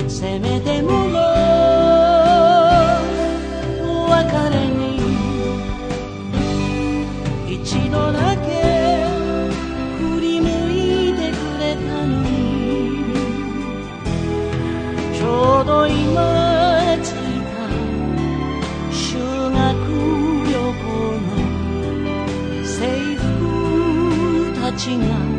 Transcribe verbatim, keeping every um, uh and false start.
せめてものお別れに一度だけ振り向いてくれたのに、ちょうど今着いた修学旅行の制服たちが